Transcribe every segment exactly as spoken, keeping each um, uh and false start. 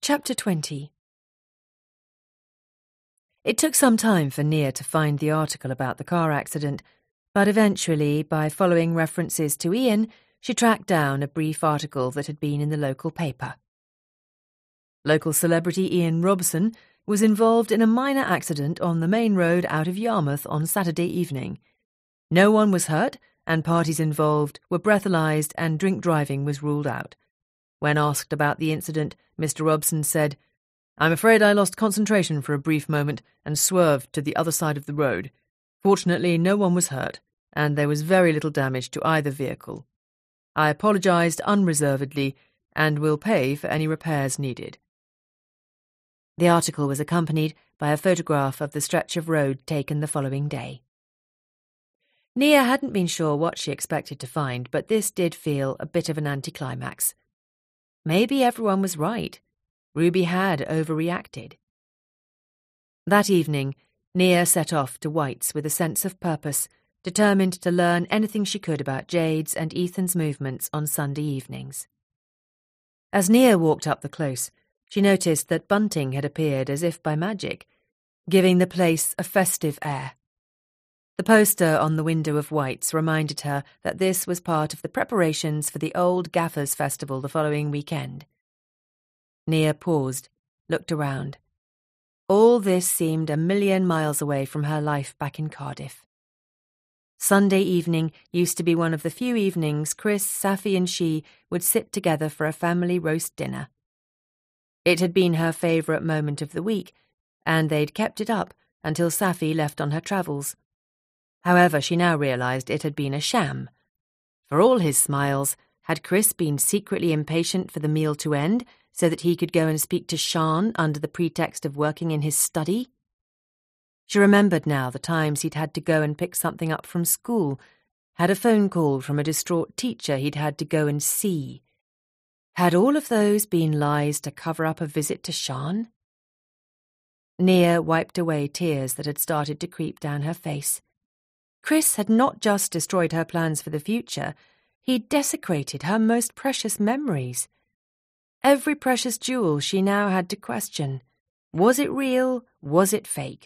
Chapter twenty. It took some time for Nia to find the article about the car accident, but eventually, by following references to Ian, she tracked down a brief article that had been in the local paper. Local celebrity Ian Robson was involved in a minor accident on the main road out of Yarmouth on Saturday evening. No one was hurt, and parties involved were breathalyzed and drink driving was ruled out. When asked about the incident, Mister Robson said, "I'm afraid I lost concentration for a brief moment and swerved to the other side of the road. Fortunately, no one was hurt, and there was very little damage to either vehicle. I apologised unreservedly and will pay for any repairs needed." The article was accompanied by a photograph of the stretch of road taken the following day. Nia hadn't been sure what she expected to find, but this did feel a bit of an anticlimax. Maybe everyone was right. Ruby had overreacted. That evening, Nia set off to White's with a sense of purpose, determined to learn anything she could about Jade's and Ethan's movements on Sunday evenings. As Nia walked up the close, she noticed that bunting had appeared as if by magic, giving the place a festive air. The poster on the window of White's reminded her that this was part of the preparations for the Old Gaffers Festival the following weekend. Nia paused, looked around. All this seemed a million miles away from her life back in Cardiff. Sunday evening used to be one of the few evenings Chris, Safi and she would sit together for a family roast dinner. It had been her favourite moment of the week, and they'd kept it up until Safi left on her travels. However, she now realised it had been a sham. For all his smiles, had Chris been secretly impatient for the meal to end so that he could go and speak to Sian under the pretext of working in his study? She remembered now the times he'd had to go and pick something up from school, had a phone call from a distraught teacher he'd had to go and see. Had all of those been lies to cover up a visit to Sian? Nia wiped away tears that had started to creep down her face. Chris had not just destroyed her plans for the future, he'd desecrated her most precious memories. Every precious jewel she now had to question. Was it real? Was it fake?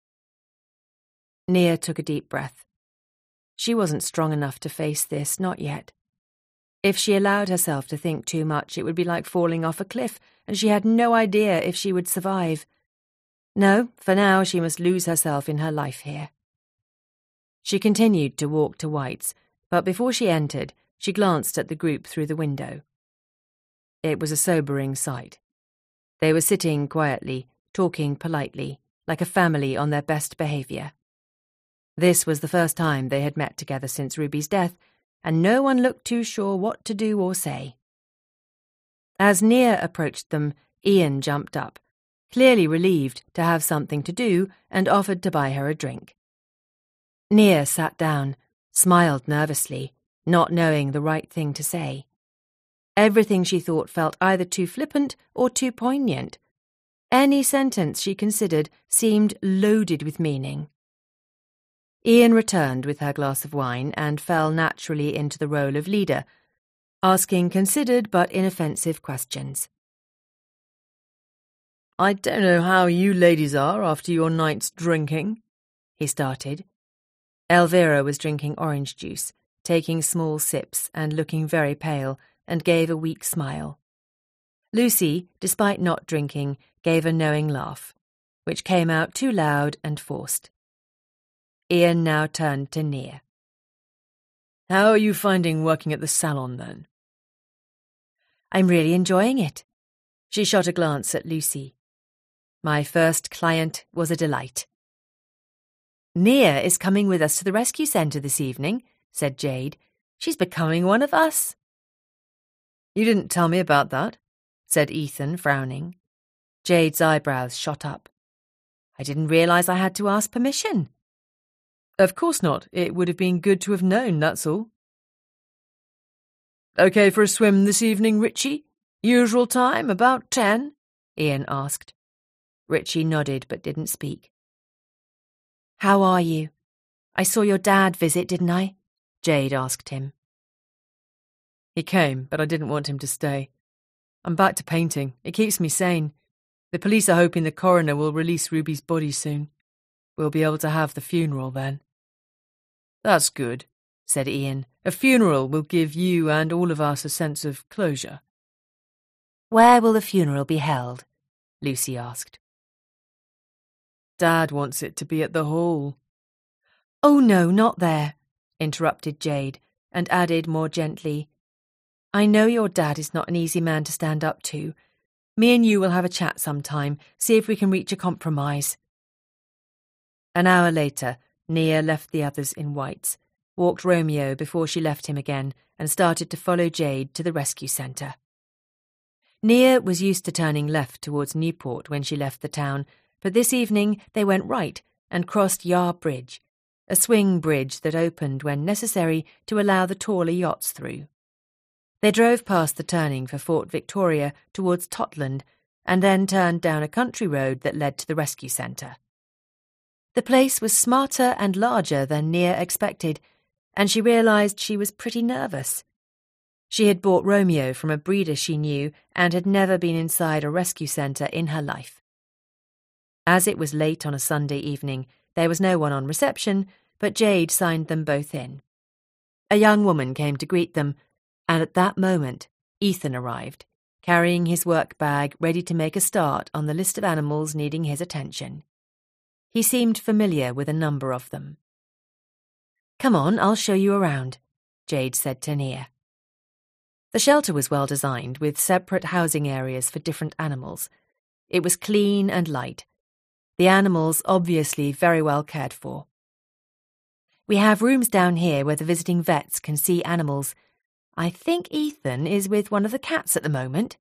Nia took a deep breath. She wasn't strong enough to face this, not yet. If she allowed herself to think too much, it would be like falling off a cliff, and she had no idea if she would survive. No, for now she must lose herself in her life here. She continued to walk to White's, but before she entered, she glanced at the group through the window. It was a sobering sight. They were sitting quietly, talking politely, like a family on their best behaviour. This was the first time they had met together since Ruby's death, and no one looked too sure what to do or say. As Nia approached them, Ian jumped up, clearly relieved to have something to do, and offered to buy her a drink. Nia sat down, smiled nervously, not knowing the right thing to say. Everything she thought felt either too flippant or too poignant. Any sentence she considered seemed loaded with meaning. Ian returned with her glass of wine and fell naturally into the role of leader, asking considered but inoffensive questions. "I don't know how you ladies are after your night's drinking," he started. Elvira was drinking orange juice, taking small sips and looking very pale, and gave a weak smile. Lucy, despite not drinking, gave a knowing laugh, which came out too loud and forced. Ian now turned to Nia. "How are you finding working at the salon, then?" "I'm really enjoying it." She shot a glance at Lucy. "My first client was a delight." "Nia is coming with us to the rescue centre this evening," said Jade. "She's becoming one of us." "You didn't tell me about that," said Ethan, frowning. Jade's eyebrows shot up. "I didn't realise I had to ask permission." "Of course not. It would have been good to have known, that's all." "Okay for a swim this evening, Richie? Usual time, about ten?" Ian asked. Richie nodded but didn't speak. "How are you? I saw your dad visit, didn't I?" Jade asked him. "He came, but I didn't want him to stay. I'm back to painting. It keeps me sane. The police are hoping the coroner will release Ruby's body soon. We'll be able to have the funeral then." "That's good," said Ian. "A funeral will give you and all of us a sense of closure." "Where will the funeral be held?" Lucy asked. "Dad wants it to be at the hall." "Oh no, not there," interrupted Jade, and added more gently, "I know your dad is not an easy man to stand up to. Me and you will have a chat sometime, see if we can reach a compromise." An hour later, Nia left the others in whites, walked Romeo before she left him again, and started to follow Jade to the rescue centre. Nia was used to turning left towards Newport when she left the town, but this evening they went right and crossed Yar Bridge, a swing bridge that opened when necessary to allow the taller yachts through. They drove past the turning for Fort Victoria towards Totland and then turned down a country road that led to the rescue centre. The place was smarter and larger than Nia expected, and she realised she was pretty nervous. She had bought Romeo from a breeder she knew and had never been inside a rescue centre in her life. As it was late on a Sunday evening, there was no one on reception, but Jade signed them both in. A young woman came to greet them, and at that moment Ethan arrived, carrying his work bag ready to make a start on the list of animals needing his attention. He seemed familiar with a number of them. "Come on, I'll show you around," Jade said to Nia. The shelter was well designed, with separate housing areas for different animals. It was clean and light. The animals obviously very well cared for. "We have rooms down here where the visiting vets can see animals. I think Ethan is with one of the cats at the moment."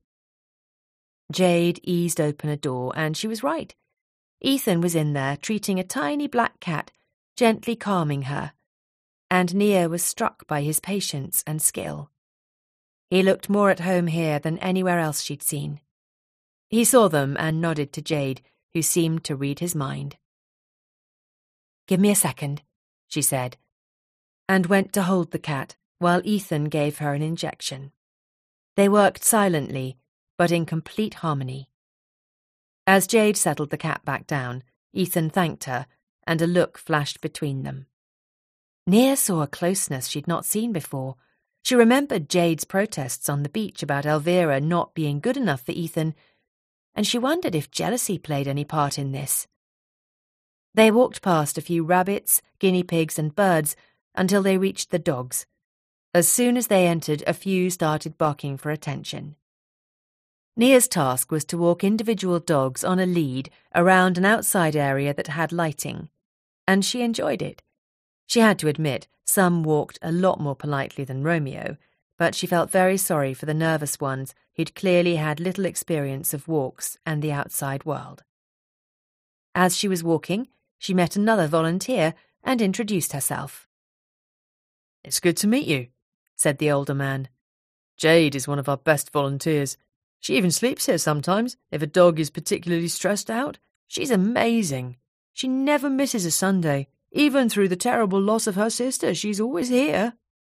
Jade eased open a door, and she was right. Ethan was in there treating a tiny black cat, gently calming her, and Nia was struck by his patience and skill. He looked more at home here than anywhere else she'd seen. He saw them and nodded to Jade, who seemed to read his mind. "Give me a second," she said, and went to hold the cat while Ethan gave her an injection. They worked silently, but in complete harmony. As Jade settled the cat back down, Ethan thanked her, and a look flashed between them. Nia saw a closeness she'd not seen before. She remembered Jade's protests on the beach about Elvira not being good enough for Ethan, and she wondered if jealousy played any part in this. They walked past a few rabbits, guinea pigs and birds until they reached the dogs. As soon as they entered, a few started barking for attention. Nia's task was to walk individual dogs on a lead around an outside area that had lighting, and she enjoyed it. She had to admit, some walked a lot more politely than Romeo, but she felt very sorry for the nervous ones who'd clearly had little experience of walks and the outside world. As she was walking, she met another volunteer and introduced herself. "It's good to meet you," said the older man. "Jade is one of our best volunteers. She even sleeps here sometimes if a dog is particularly stressed out. She's amazing. She never misses a Sunday. Even through the terrible loss of her sister, she's always here."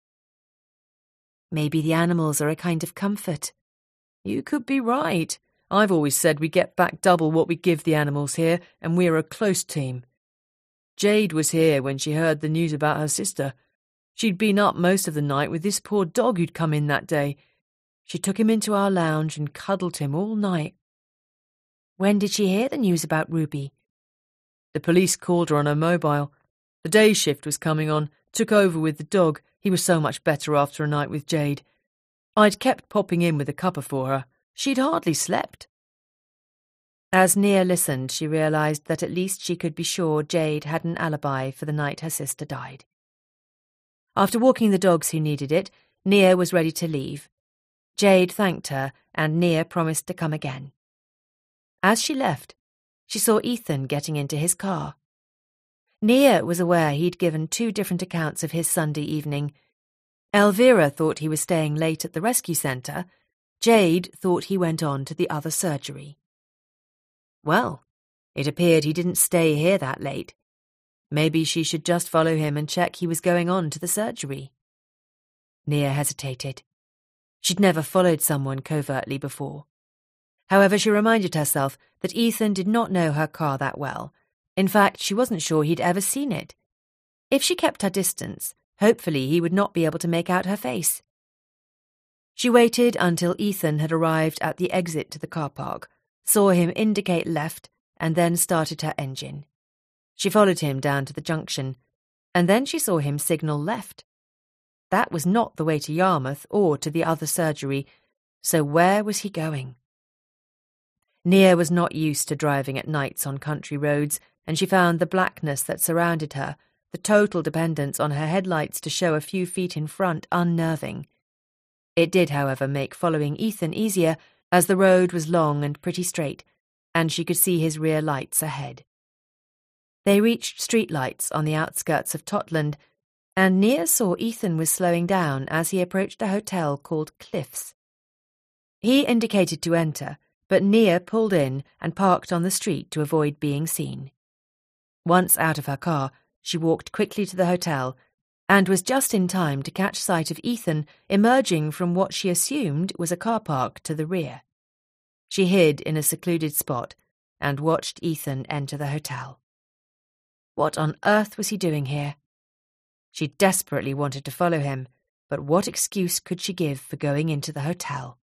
"Maybe the animals are a kind of comfort." "You could be right. I've always said we get back double what we give the animals here, and we're a close team. Jade was here when she heard the news about her sister. She'd been up most of the night with this poor dog who'd come in that day. She took him into our lounge and cuddled him all night." "When did she hear the news about Ruby?" "The police called her on her mobile. The day shift was coming on, took over with the dog. He was so much better after a night with Jade. I'd kept popping in with a cuppa for her. She'd hardly slept." As Nia listened, she realised that at least she could be sure Jade had an alibi for the night her sister died. After walking the dogs who needed it, Nia was ready to leave. Jade thanked her, and Nia promised to come again. As she left, she saw Ethan getting into his car. Nia was aware he'd given two different accounts of his Sunday evening. Elvira thought he was staying late at the rescue centre. Jade thought he went on to the other surgery. Well, it appeared he didn't stay here that late. Maybe she should just follow him and check he was going on to the surgery. Nia hesitated. She'd never followed someone covertly before. However, she reminded herself that Ethan did not know her car that well. In fact, she wasn't sure he'd ever seen it. If she kept her distance, hopefully he would not be able to make out her face. She waited until Ethan had arrived at the exit to the car park, saw him indicate left, and then started her engine. She followed him down to the junction, and then she saw him signal left. That was not the way to Yarmouth or to the other surgery, so where was he going? Nia was not used to driving at nights on country roads, and she found the blackness that surrounded her, the total dependence on her headlights to show a few feet in front, unnerving. It did, however, make following Ethan easier, as the road was long and pretty straight, and she could see his rear lights ahead. They reached streetlights on the outskirts of Totland, and Nia saw Ethan was slowing down as he approached a hotel called Cliffs. He indicated to enter, but Nia pulled in and parked on the street to avoid being seen. Once out of her car, she walked quickly to the hotel and was just in time to catch sight of Ethan emerging from what she assumed was a car park to the rear. She hid in a secluded spot and watched Ethan enter the hotel. What on earth was he doing here? She desperately wanted to follow him, but what excuse could she give for going into the hotel?